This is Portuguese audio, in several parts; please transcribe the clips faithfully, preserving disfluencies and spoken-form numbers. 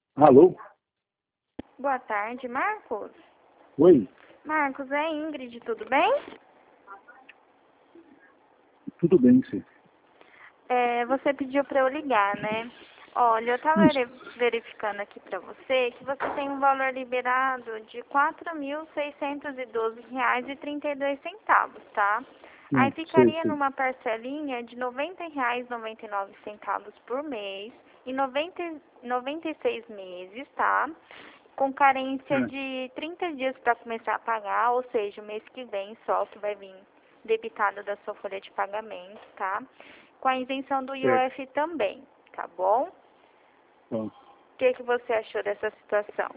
Alô? Boa tarde, Marcos. Oi? Marcos, é Ingrid, tudo bem? Tudo bem, sim. É, você pediu para eu ligar, né? Olha, eu estava Isso. verificando aqui para você que você tem um valor liberado de quatro mil seiscentos e doze reais e trinta e dois centavos, tá? Aí Sim, sei, ficaria sei. numa parcelinha de noventa reais e noventa e nove centavos por mês e noventa, noventa e seis meses, tá? Com carência É, de trinta dias para começar a pagar, ou seja, o mês que vem só que vai vir debitado da sua folha de pagamento, tá? Com a isenção do certo. I O F também, tá bom? Então, O que, que você achou dessa situação?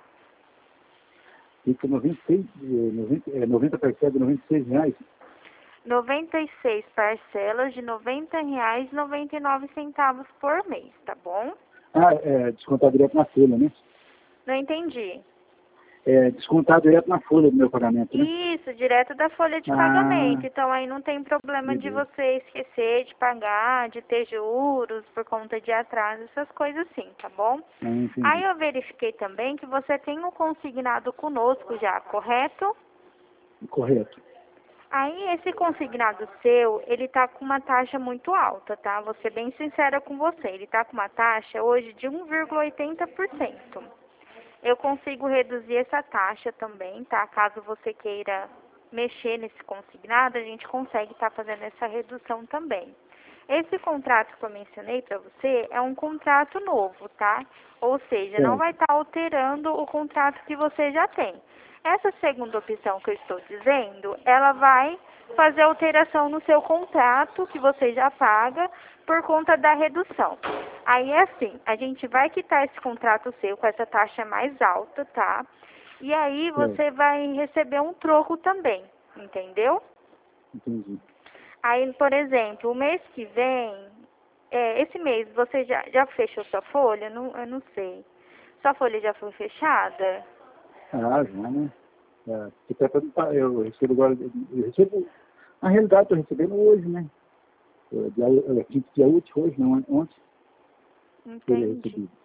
fica noventa e seis, eh, noventa, é, noventa parcelas de noventa e seis reais. noventa e seis parcelas de noventa reais e noventa e nove centavos por mês, tá bom? Ah, é, descontar direto na folha, né? Não entendi. É, descontar direto na folha do meu pagamento, né? Isso, direto da folha de Ah, pagamento. Então aí não tem problema de beleza. você esquecer de pagar, de ter juros por conta de atraso, essas coisas assim, tá bom? Ah, Aí entendi. eu verifiquei também que você tem um consignado conosco já, correto? Correto. Aí esse consignado seu, ele tá com uma taxa muito alta, tá? Vou ser bem sincera com você. Ele tá com uma taxa hoje de um vírgula oitenta por cento. Eu consigo reduzir essa taxa também, tá? Caso você queira mexer nesse consignado, a gente consegue estar fazendo essa redução também. Esse contrato que eu mencionei para você é um contrato novo, tá? Ou seja, não vai Certo. estar alterando o contrato que você já tem. Essa segunda opção que eu estou dizendo, ela vai fazer alteração no seu contrato que você já paga por conta da redução. Aí é assim, a gente vai quitar esse contrato seu com essa taxa mais alta, tá? E aí Certo. você vai receber um troco também, entendeu? Entendi. Aí, por exemplo, o mês que vem, é, esse mês você já, já fechou sua folha? Não, eu não sei. Sua folha já foi fechada? Ah, já, né? É, que tá pra- tá, eu recebo agora, eu recebo, na realidade estou recebendo hoje, né? É, dia, é, quinto dia útil hoje, não, ontem, que ele Entendi. recebi.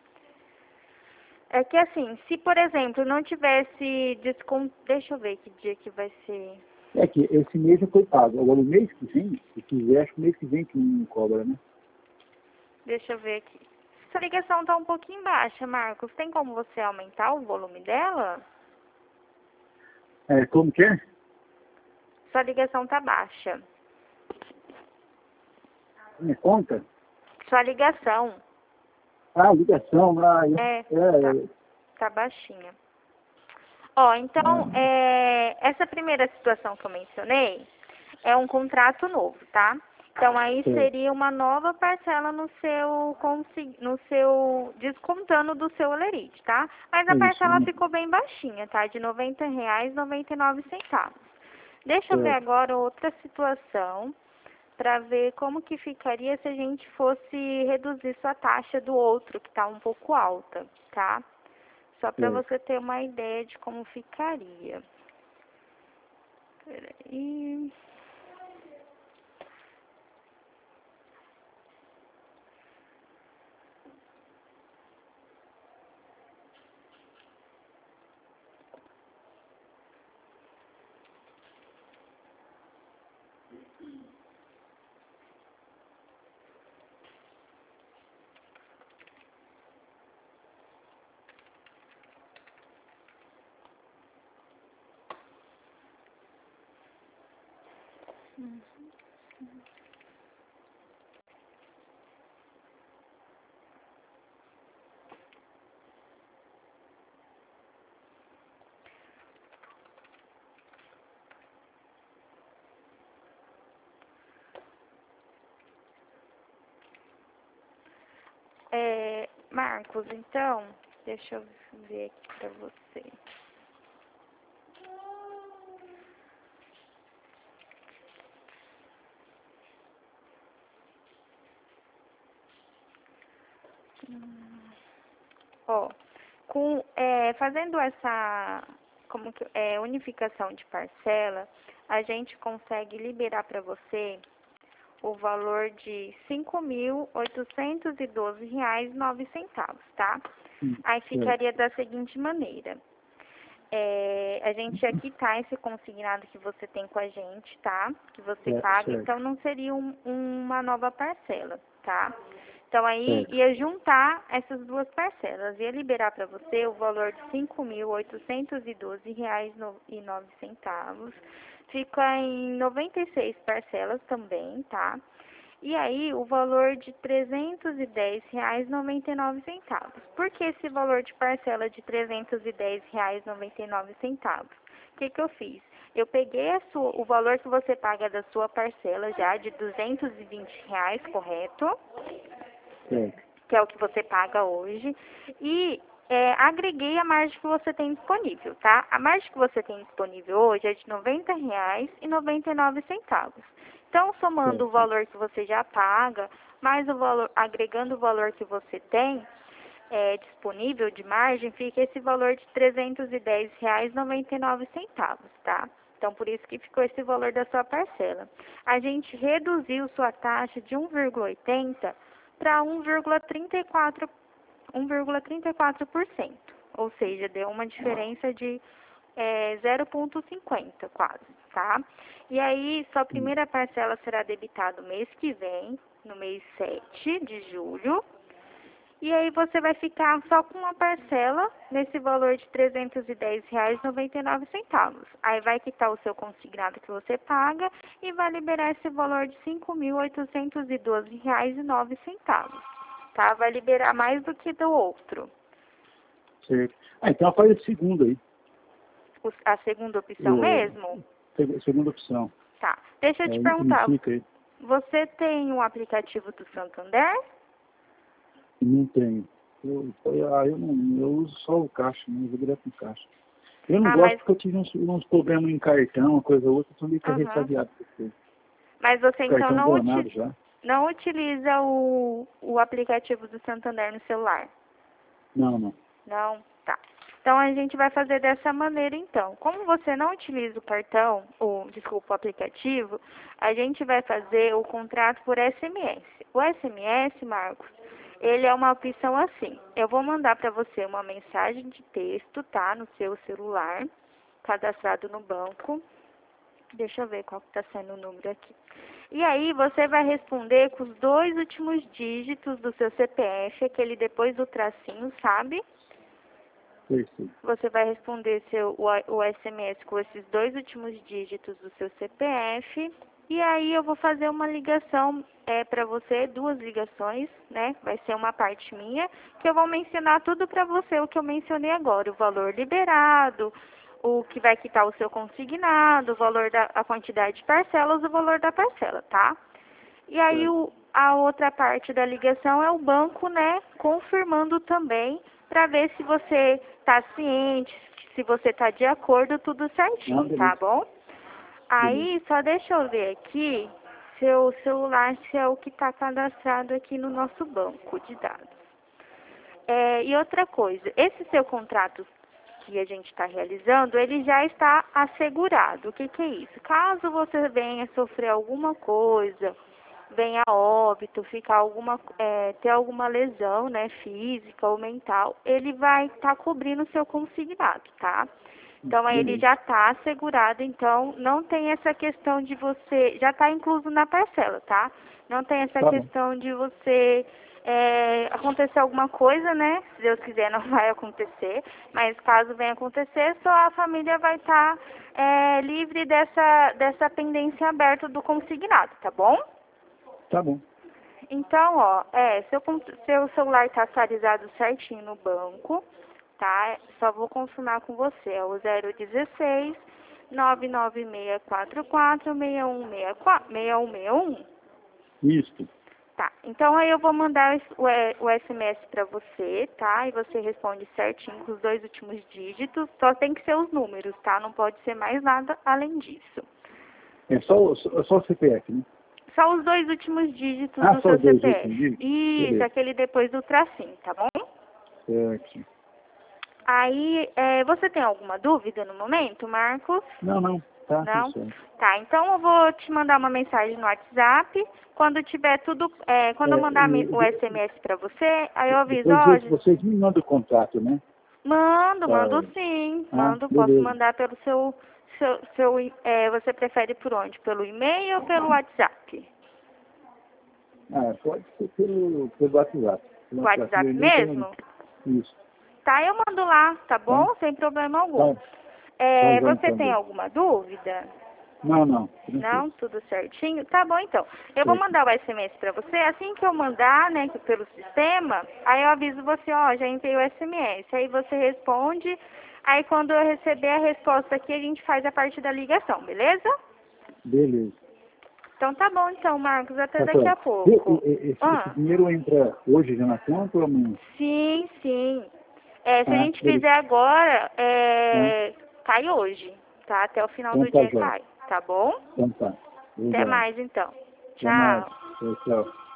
É que assim, se por exemplo não tivesse desconto, deixa eu ver que dia que vai ser. É que esse mês já foi pago. Agora, o mês que vem, se quiser, acho que o mês que vem que não cobra, né? Deixa eu ver aqui. Sua ligação tá um pouquinho baixa, Marcos. Tem como você aumentar o volume dela? É, como que é? Sua ligação tá baixa. Minha conta? Sua ligação Ah, ligação, ah, é é, tá, é, tá baixinha. Ó, então, é, é, essa primeira situação que eu mencionei é um contrato novo, tá? Então, aí é, seria uma nova parcela no seu, consi- no seu, descontando do seu olerite, tá? Mas é a isso, parcela né? ficou bem baixinha, tá? De noventa reais e noventa e nove centavos. Deixa eu ver Certo, agora outra situação para ver como que ficaria se a gente fosse reduzir sua taxa do outro, que está um pouco alta, tá? Só para certo. você ter uma ideia de como ficaria. Peraí. É, Marcos, então, deixa eu ver aqui para você. Ó, com, é, fazendo essa como que, é, unificação de parcela, a gente consegue liberar para você o valor de cinco mil oitocentos e doze reais e nove centavos, tá? Hum, Aí ficaria da seguinte maneira. É, a gente ia quitar esse consignado que você tem com a gente, tá? Que você é, paga, certo, então não seria um- uma nova parcela, tá? Então aí certo. ia juntar essas duas parcelas, ia liberar para você o valor de cinco mil oitocentos e doze reais e nove centavos. Fica em noventa e seis parcelas também, tá? E aí, o valor de trezentos e dez reais e noventa e nove centavos. Por que esse valor de parcela de trezentos e dez reais e noventa e nove centavos? O que que eu fiz? Eu peguei a sua, o valor que você paga da sua parcela já de duzentos e vinte reais, correto? Certo. Que é o que você paga hoje, e é, agreguei a margem que você tem disponível, tá? A margem que você tem disponível hoje é de noventa reais e noventa e nove centavos. Então, somando o Certo. valor que você já paga, mais o valor, agregando o valor que você tem é, disponível de margem, fica esse valor de trezentos e dez reais e noventa e nove centavos, tá? Então, por isso que ficou esse valor da sua parcela. A gente reduziu sua taxa de um vírgula oitenta para um vírgula trinta e quatro um vírgula trinta e quatro por cento, ou seja, deu uma diferença de é, zero vírgula cinquenta quase, tá? E aí, sua Hum, primeira parcela será debitada no mês que vem, no mês sete de julho, e aí você vai ficar só com uma parcela nesse valor de trezentos e dez reais e noventa e nove centavos. Aí vai quitar o seu consignado que você paga e vai liberar esse valor de cinco mil oitocentos e doze reais e nove centavos. Tá? Vai liberar mais do que do outro. certo. Ah, então faz a segunda aí. O- A segunda opção O, mesmo? seg- segunda opção. Tá. Deixa eu É, te perguntar, unifica aí. você tem um aplicativo do Santander? Não tenho. Eu, eu, ah, eu, não, eu uso só o caixa, não uso direto no caixa. Eu não Ah, gosto mas, porque eu tive uns, uns problemas em cartão, uma coisa ou outra, eu sou meio que aham. ressabiado por isso. Mas você então Cartão não, uti- danado já. não utiliza o, o aplicativo do Santander no celular? Não, não. Não? Tá. Então a gente vai fazer dessa maneira então. Como você não utiliza o cartão, ou desculpa, o aplicativo, a gente vai fazer o contrato por S M S. O S M S, Marcos, ele é uma opção assim. Eu vou mandar para você uma mensagem de texto, tá? No seu celular, cadastrado no banco. Deixa eu ver qual que está sendo o número aqui. E aí você vai responder com os dois últimos dígitos do seu C P F, aquele depois do tracinho, sabe? Sei, sei. Você vai responder seu, o, o S M S com esses dois últimos dígitos do seu C P F. E aí eu vou fazer uma ligação é, para você, duas ligações, né? Vai ser uma parte minha, que eu vou mencionar tudo para você, o que eu mencionei agora. O valor liberado, o que vai quitar o seu consignado, o valor da a quantidade de parcelas, o valor da parcela, tá? E aí Certo. o, a outra parte da ligação é o banco, né, confirmando também para ver se você está ciente, se você está de acordo, tudo Não, certinho, tá beleza. bom? Beleza. Aí, só deixa eu ver aqui, seu celular se é o que está cadastrado aqui no nosso banco de dados. É, e outra coisa, esse seu contrato que a gente está realizando, ele já está assegurado. O que, que é isso? Caso você venha sofrer alguma coisa, venha a óbito, ficar alguma, é, ter alguma lesão, né, física ou mental, ele vai estar cobrindo o seu consignado, tá? Então, aí ele Beleza. já está assegurado, então não tem essa questão de você, já está incluso na parcela, tá? Não tem essa Tá bom. questão de você é, acontecer alguma coisa, né? Se Deus quiser, não vai acontecer, mas caso venha acontecer, só a família vai estar é, livre dessa, dessa pendência aberta do consignado, tá bom? Tá bom. Então, ó, é, seu, con- seu celular está atualizado certinho no banco, tá? Só vou confirmar com você, é o zero dezesseis, nove nove seis quatro quatro, seis um seis quatro, seis um seis um? Isso. Tá, então aí eu vou mandar o, é, o S M S para você, tá? E você responde certinho com os dois últimos dígitos, só tem que ser os números, tá? Não pode ser mais nada além disso. É só, o- só, só o C P F, né? Só os dois últimos dígitos Ah, do só seu os dois C P F. últimos dígitos? Isso, Beleza. aquele depois do tracinho, tá bom? Certo. Aí, é, você tem alguma dúvida no momento, Marcos? Não, não. Tá, Não? tudo certo. Tá, então eu vou te mandar uma mensagem no WhatsApp. Quando tiver tudo, é, quando eu É, mandar e, o S M S pra você, aí eu aviso, depois ó, vocês, vocês me mandam o contrato, né? mando, mando Tá. sim, Ah, mando, posso beleza. mandar pelo seu, seu, seu e- é, você prefere por onde? Pelo e-mail ou pelo WhatsApp? Ah, pode ser pelo, pelo WhatsApp. Pelo WhatsApp. Meu WhatsApp e-mail tem mesmo? isso. Tá, eu mando lá, tá Tá? bom? Sem problema algum. Tá. Tá, É, já você tem entendeu. alguma dúvida? Não, não. Tranquilo. Não, tudo certinho? Tá bom, então. Eu vou Certo. mandar o S M S pra você. Assim que eu mandar, né, que pelo sistema, aí eu aviso você, ó, já entrei o S M S. Aí você responde. Aí quando eu receber a resposta aqui, a gente faz a parte da ligação, beleza? Beleza. Então tá bom, então, Marcos. Até Tá daqui a certo. E- pouco. e- e- Esse, esse Ah, dinheiro entra hoje já na conta ou amanhã? sim, sim. É, se a Ah, gente beleza. fizer agora, Ah, é, cai hoje, tá? Até o final então do tá, dia Jorge. cai, tá bom? Então tá. Até Obrigado. mais, então. Até mais. Tchau. Tchau, tchau.